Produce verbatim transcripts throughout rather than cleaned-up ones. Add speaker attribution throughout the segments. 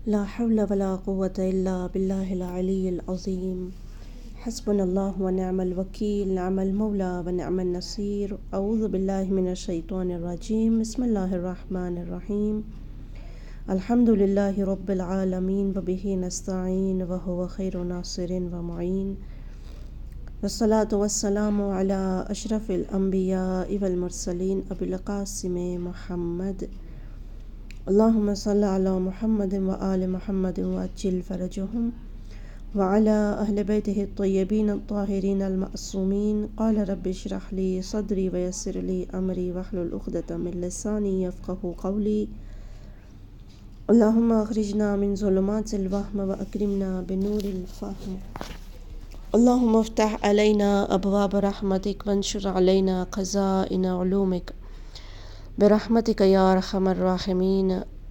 Speaker 1: لا حول ولا قوة إلا بالله العلي العظيم حسبنا الله ونعم الوكيل نعم المولى ونعم النصير أعوذ بالله من الشيطان الرجيم بسم الله الرحمن الرحيم الحمد لله رب العالمين وبه نستعين وهو خير ناصر ومعين والصلاة والسلام على أشرف الأنبياء والمرسلين أبي القاسم محمد اللهم صل على محمد وآل محمد وأجل فرجهم وعلى أهل بيته الطيبين الطاهرين المعصومين قال رب اشرح لي صدري ويسر لي أمري واحلل عقدة من لساني يفقه قولي اللهم أخرجنا من ظلمات الوهم وأكرمنا بنور الفهم اللهم افتح علينا أبواب رحمتك وانشر علينا خزائن علومك برحمتك يا أرحم الراحمين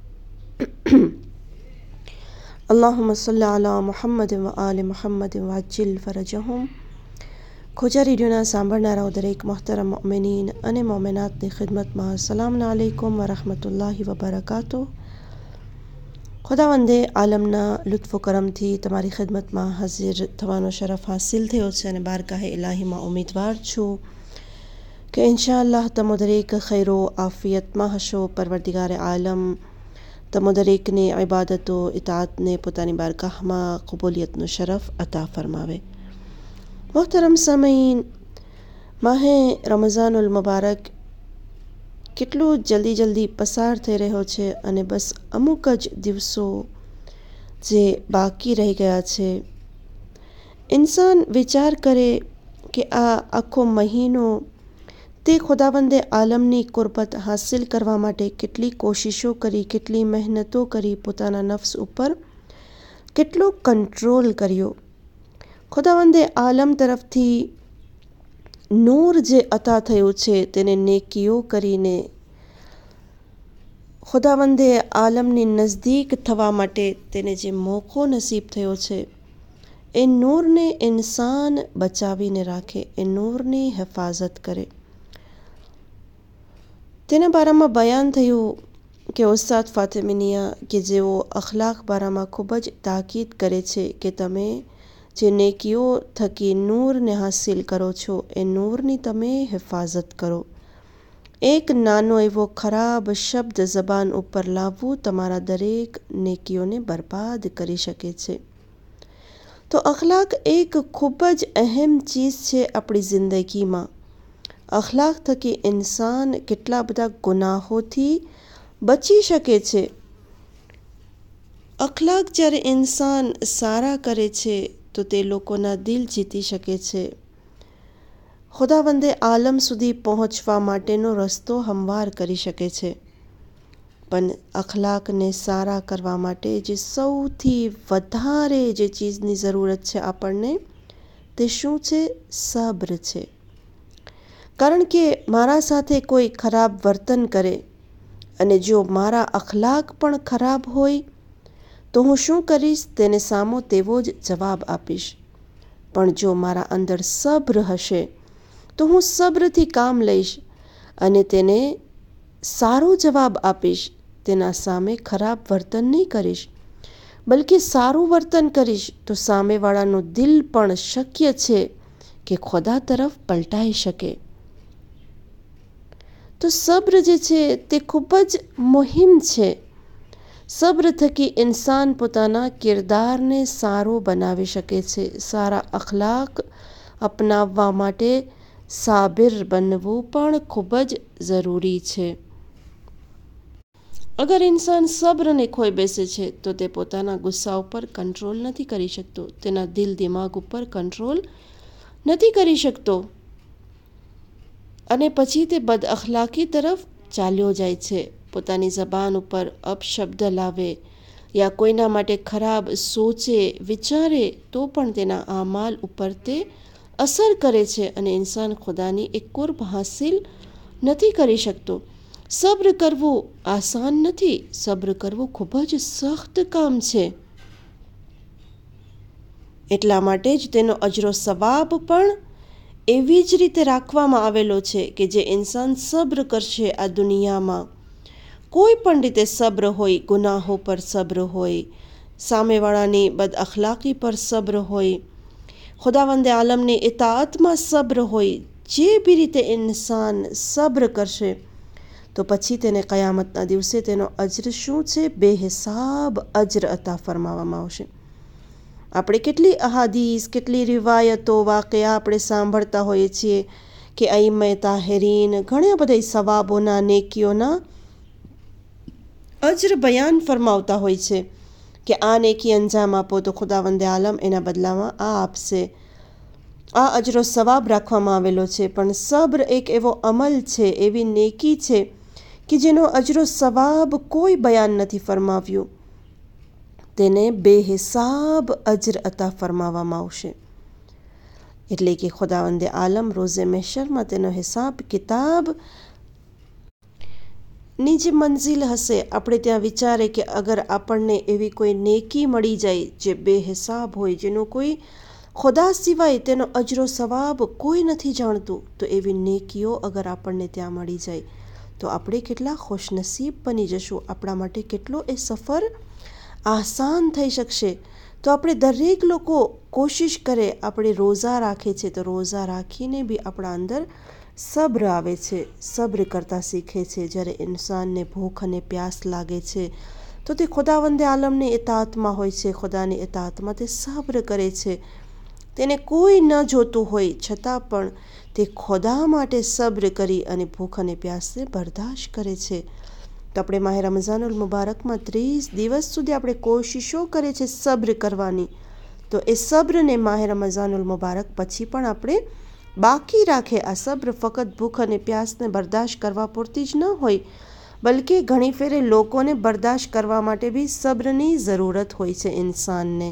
Speaker 1: اللهم صل على محمد وآل محمد وعجل فرجهم. ખોજા રેડિયોના સાંભળનારાઓ દરેક મોહતરમ મોમિનીન અને મોમિનાતની ખિદમતમાં સલામ અલૈકુમ વરહમતુલ્લાહિ વબરકાતુહ. ખુદાવંદે આલમના લુત્ફ કરમથી તમારી ખિદમતમાં હાજર થવાનો શરફ હાસિલ થયો છે અને બારગાહે ઇલાહીમાં ઉમેદવાર છું કે ઇન્શાઅલ્લાહ તમો દરેક ખૈરો આફિયતમાં હશો. પરવરદિગાર આલમ તમો દરેકને ઇબાદતો ઇતાઅતને પોતાની બારગાહમાં કબૂલિયતનો શરફ અતા ફરમાવે. મોહતરમ સામીન, માહે રમઝાનુલ મુબારક કેટલું જલ્દી જલ્દી પસાર થઈ રહ્યો છે અને બસ અમુક જ દિવસો જે બાકી રહી ગયા છે. ઇન્સાન વિચાર કરે કે આ આખો મહિનો તે ખુદાવંદે આલમની કુરબત હાસિલ કરવા માટે કેટલી કોશિશો કરી, કેટલી મહેનતો કરી, પોતાના નફ્સ ઉપર કેટલો કંટ્રોલ કર્યો. ખુદાવંદે આલમ તરફથી નૂર જે અતા થયું છે તેને નેકીઓ કરીને ખુદાવંદે આલમની નજદીક થવા માટે તેને જે મોકો નસીબ થયો છે એ નૂરને ઇન્સાન બચાવીને રાખે, એ નૂરની હિફાજત કરે. તેના બારામાં બયાન થયું કે ઉસ્તાદ ફાતિમિનિયા કે જેઓ અખલાક બારામાં ખૂબ જ તાકીદ કરે છે કે તમે જે નેકીઓ થકી નૂરને હાસિલ કરો છો એ નૂરની તમે હિફાજત કરો. એક નાનો એવો ખરાબ શબ્દ જબાન ઉપર લાવવું તમારા દરેક નેકીઓને બરબાદ કરી શકે છે. તો અખલાક એક ખૂબ જ અહેમ ચીજ છે આપણી જિંદગીમાં. અખલાક થકી ઇન્સાન કેટલા બધા ગુનાહોથી બચી શકે છે. અખલાક જ્યારે ઇન્સાન સારા કરે છે તો તે લોકોના દિલ જીતી શકે છે. ખુદાવંદે આલમ સુધી પહોંચવા માટેનો રસ્તો હમવાર કરી શકે છે. પણ અખલાકને સારા કરવા માટે જે સૌથી વધારે જે ચીજની જરૂરત છે આપણને, તે શું છે? સબ્ર છે. કારણ કે મારા સાથે કોઈ ખરાબ વર્તન કરે અને જો મારા અખલાક પણ ખરાબ હોય તો હું શું કરીશ? તેને સામો તેવો જ જવાબ આપીશ. પણ જો મારા અંદર સબ્ર હશે તો હું સબ્રથી કામ લઈશ અને તેને સારો જવાબ આપીશ. તેના સામે ખરાબ વર્તન નહીં કરીશ, બલકે સારું વર્તન કરીશ તો સામેવાળાનું દિલ પણ શક્ય છે કે ખુદા તરફ પલટાઈ શકે. તો સબ્ર જે છે તે ખૂબ જ મુહિમ છે. સબ્ર થકી ઇન્સાન પોતાના કિરદારને સારો બનાવી શકે છે. સારા અખલાક અપનાવવા માટે સાબિર બનવું પણ ખૂબ જ જરૂરી છે. અગર ઇન્સાન સબ્રને ખોઈ બેસે છે તો તે પોતાના ગુસ્સા ઉપર કંટ્રોલ નથી કરી શકતો, તેના દિલ દિમાગ ઉપર કંટ્રોલ નથી કરી શકતો અને પછી તે બદ અખલાકી તરફ ચાલ્યો જાય છે. પોતાની જબાન ઉપર અપશબ્દ લાવે યા કોઈના માટે ખરાબ સોચે વિચારે તો પણ તેના આમાલ ઉપર તે અસર કરે છે અને ઇન્સાન ખુદાની એક કુર્બ હાસિલ નથી કરી શકતો. સબ્ર કરવું આસાન નથી. સબ્ર કરવું ખૂબ જ સખ્ત કામ છે. એટલા માટે જ તેનો અજરો સવાબ પણ એવી જ રીતે રાખવામાં આવેલો છે કે જે ઇન્સાન સબ્ર કરશે આ દુનિયામાં, કોઈ પણ રીતે સબ્ર હોય, ગુનાહો પર સબ્ર હોય, સામેવાળાની બદ અખલાકી પર સબ્ર હોય, ખુદાવંદે આલમની ઇતાઅતમાં સબ્ર હોય, જે બી રીતે ઇન્સાન સબ્ર કરશે તો પછી તેને કયામતના દિવસે તેનો અજર શું છે? બેહિસાબ અજર અતા ફરમાવવામાં આવશે. આપણે કેટલી અહાદીસ, કેટલી રિવાયતો, વાકયા આપણે સાંભળતા હોઈએ છીએ કે અઈમ્મે તાહેરીન ઘણા બધા સવાબોના, નેકીઓના અજર બયાન ફરમાવતા હોય છે કે આ નેકી અંજામ આપો તો ખુદાવંદે આલમ એના બદલામાં આ આપશે. આ અજરો સવાબ રાખવામાં આવેલો છે. પણ સબ્ર એક એવો અમલ છે, એવી નેકી છે કે જેનો અજરો સવાબ કોઈ બયાન નથી ફરમાવ્યું. તેને બેહિસાબ અજર અતા ફરમાવવામાં આવશે. એટલે કે ખુદાવંદે આલમ રોઝે મહેશરમાં તેનો હિસાબ કિતાબ ની જે મંઝિલ હશે, આપણે ત્યાં વિચારે કે અગર આપણને એવી કોઈ નેકી મળી જાય જે બેહિસાબ હોય, જેનું કોઈ ખુદા સિવાય તેનો અજરો સવાબ કોઈ નથી જાણતું, તો એવી નેકીઓ અગર આપણને ત્યાં મળી જાય તો આપણે કેટલા ખુશનસીબ બની જશું. આપણા માટે કેટલો એ સફર આસાન થઈ શકશે. તો આપણે દરેક લોકો કોશિશ કરે, આપણે રોઝા રાખે છે તો રોઝા રાખીને બી આપણા અંદર સબ્ર આવે છે, સબ્ર કરતાં શીખે છે. જ્યારે ઇન્સાનને ભૂખ અને પ્યાસ લાગે છે તો તે ખુદાવંદે આલમની ઇતાઅતમાં હોય છે, ખુદાની ઇતાઅતમાં તે સબ્ર કરે છે. તેને કોઈ ન જોતું હોય છતાં પણ તે ખુદા માટે સબ્ર કરી અને ભૂખ અને પ્યાસને બરદાશ્ત કરે છે. તો આપણે માહે રમઝાનુલ મુબારકમાં ત્રીસ દિવસ સુધી આપણે કોશિશો કરે છે સબ્ર કરવાની. તો એ સબ્રને માહે રમઝાનુલ મુબારક પછી પણ આપણે બાકી રાખે. આ સબ્ર ફક્ત ભૂખ અને પ્યાસને બરદાશ્ત કરવા પૂરતી જ ન હોય, બલકે ઘણી ફેરે લોકોને બરદાશ્ત કરવા માટે બી સબ્રની જરૂરત હોય છે ઇન્સાનને.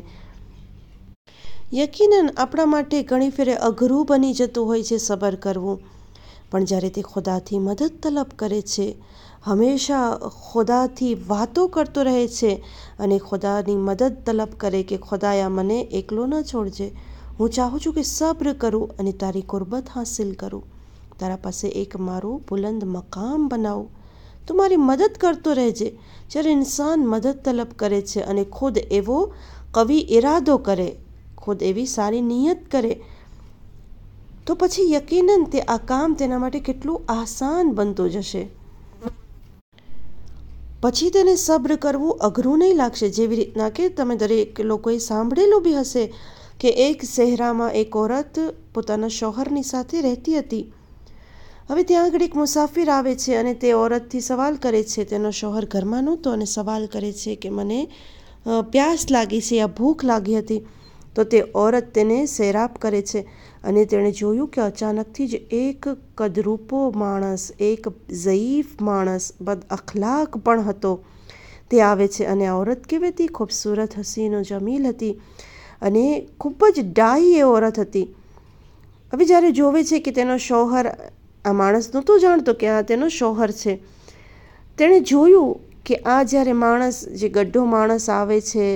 Speaker 1: યકીનન આપણા માટે ઘણી ફેરે અઘરું બની જતું હોય છે સબર કરવું. પણ જ્યારે તે ખુદાથી મદદ તલબ કરે છે, હંમેશા ખુદાથી વાતો કરતો રહે છે અને ખુદાની મદદ તલબ કરે કે ખુદાયા મને એકલો ન છોડજે, હું ચાહું છું કે સબ્ર કરું અને તારી કુરબત હાસિલ કરું, તારા પાસે એક મારું બુલંદ મકામ બનાવું, તો મારી મદદ કરતો રહેજે. જ્યારે ઇન્સાન મદદ તલબ કરે છે અને ખુદ એવો કવી ઈરાદો કરે, ખુદ એવી સારી નિયત કરે, તો પછી યકીનન તે આ કામ તેના માટે કેટલું આસાન બનતું જશે. પછી તેને સબ્ર કરવું અઘરું નહીં લાગશે. જેવી રીતના કે તમે દરેક લોકોએ સાંભળેલું બી હશે કે એક સહેરામાં એક ઓરત પોતાના શોહરની સાથે રહેતી હતી. હવે ત્યાં આગળ એક મુસાફિર આવે છે અને તે ઓરતથી સવાલ કરે છે. તેનો શોહર ઘરમાં નહોતો અને સવાલ કરે છે કે મને પ્યાસ લાગી છે યા ભૂખ લાગી હતી. તો તે ઓરત તેને સૈરાબ કરે છે અને તેણે જોયું કે અચાનકથી જ એક કદરૂપો માણસ, એક ઝયીફ માણસ, બદ અખલાક પણ હતો, તે આવે છે. અને આ ઓરત કેવી હતી? ખૂબસૂરત, હસીનો જમીલ હતી અને ખૂબ જ ડાહી એ ઓરત હતી. હવે જ્યારે જોવે છે કે તેનો શોહર, આ માણસ નહોતો જાણતો કે આ તેનો શોહર છે, તેણે જોયું કે આ જ્યારે માણસ, જે ગઢો માણસ આવે છે,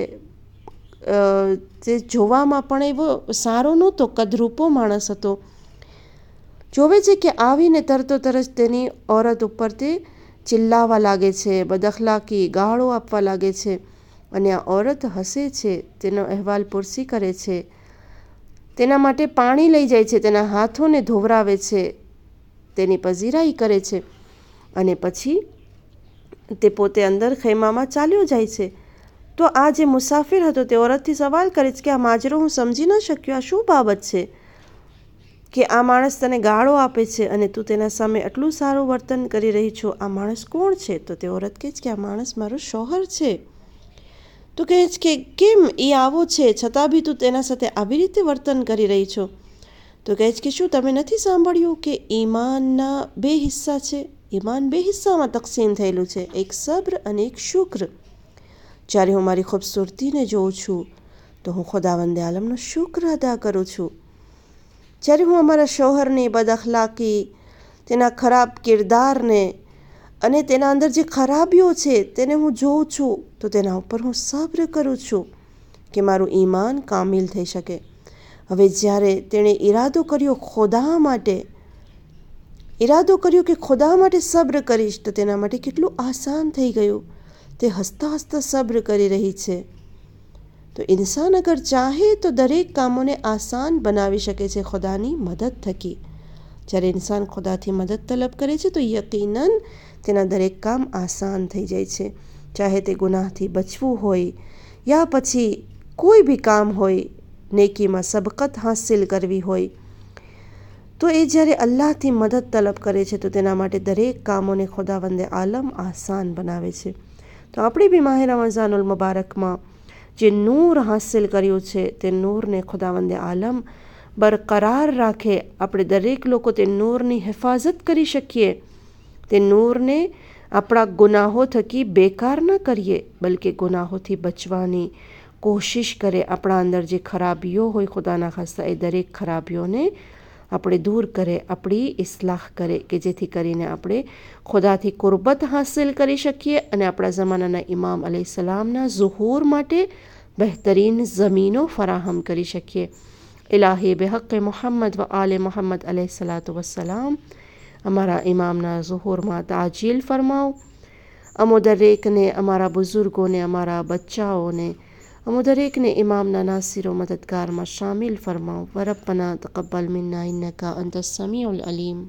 Speaker 1: તે જોવામાં પણ એવો સારો નહોતો, કદરૂપો માણસ હતો. જોવે છે કે આવીને તરતો તરત તેની ઓરત ઉપર તે ચિલ્લાવા લાગે છે, બદઅખલાકી ગાળો આપવા લાગે છે અને આ ઓરત હસે છે, તેનો અહેવાલ પુરસી કરે છે, તેના માટે પાણી લઈ જાય છે, તેના હાથોને ધોવરાવે છે, તેની પજીરાઈ કરે છે અને પછી તે પોતે અંદર ખૈમામાં ચાલ્યો જાય છે. તો આ જે મુસાફિર હતો તે ઓરતથી સવાલ કરે છે કે આ માજરો હું સમજી ન શક્યો, આ શું બાબત છે કે આ માણસ તને ગાળો આપે છે અને તું તેના સામે આટલું સારું વર્તન કરી રહી છો, આ માણસ કોણ છે? તો તે ઓરત કહે છે કે આ માણસ મારો શોહર છે. તો કહે છે કે કેમ એ આવો છે છતાં બી તું તેના સાથે આવી રીતે વર્તન કરી રહી છો? તો કહે છે કે શું તમે નથી સાંભળ્યું કે ઈમાનના બે હિસ્સા છે? ઈમાન બે હિસ્સામાં તકસીમ થયેલું છે, એક સબ્ર અને એક શુક્ર. જ્યારે હું મારી ખૂબસૂરતીને જોઉં છું તો હું ખુદાવંદે આલમનો શુક્ર અદા કરું છું. જ્યારે હું અમારા શોહરની બદઅખલાકી, તેના ખરાબ કિરદારને અને તેના અંદર જે ખરાબીઓ છે તેને હું જોઉં છું તો તેના ઉપર હું સબ્ર કરું છું કે મારું ઈમાન કામિલ થઈ શકે. હવે જ્યારે તેણે ઈરાદો કર્યો ખુદા માટે, ઈરાદો કર્યો કે ખુદા માટે સબ્ર કરીશ તો તેના માટે કેટલું આસાન થઈ ગયું. તે હસતા હસતા સબ્ર કરી રહી છે. તો ઇન્સાન અગર ચાહે તો દરેક કામોને આસાન બનાવી શકે છે ખુદાની મદદ થકી. જ્યારે ઇન્સાન ખુદાથી મદદ તલબ કરે છે તો યકીનન તેના દરેક કામ આસાન થઈ જાય છે. ચાહે તે ગુનાહથી બચવું હોય યા પછી કોઈ બી કામ હોય, નેકીમાં સબકત હાસિલ કરવી હોય, તો એ જ્યારે અલ્લાહથી મદદ તલબ કરે છે તો તેના માટે દરેક કામોને ખુદાવંદે આલમ આસાન બનાવે છે. તો આપણે બી માહ રમઝાનુલ મુબારકમાં જે નૂર હાસિલ કર્યું છે તે નૂરને ખુદાવંદે આલમ બરકરાર રાખે. આપણે દરેક લોકો તે નૂરની હિફાજત કરી શકીએ. તે નૂરને આપણા ગુનાહો થકી બેકાર ન કરીએ, બલકે ગુનાહોથી બચવાની કોશિશ કરે. આપણા અંદર જે ખરાબીઓ હોય ખુદાના ખાસ્તા એ દરેક ખરાબીઓને આપણે દૂર કરે, આપણી ઇસ્લાહ કરે, કે જેથી કરીને આપણે ખુદાથી કુરબત હાસિલ કરી શકીએ અને આપણા ઝમાનાના ઇમામ અલૈહિસ્સલામના ઝુહૂર માટે બહેતરીન ઝમીનો ફરાહમ કરી શકીએ. ઇલાહી બેહક મોહમ્મદ વ આલે મોહમ્મદ અલૈહિસ્સલાતુ વસ્સલામ અમારા ઇમામના ઝુહૂરમાં તાજીલ ફરમાઓ. અમો દરેકને, અમારા બુઝુર્ગોને, અમારા બચ્ચાઓને, અમો દરેકને ઇમામના નાસિરો મદદગારમાં શામિલ ફરમાઓ. વરબ્બના તકબ્બલ મિન્ના ઇન્નકા અંતસ સમીઉલ અલીમ.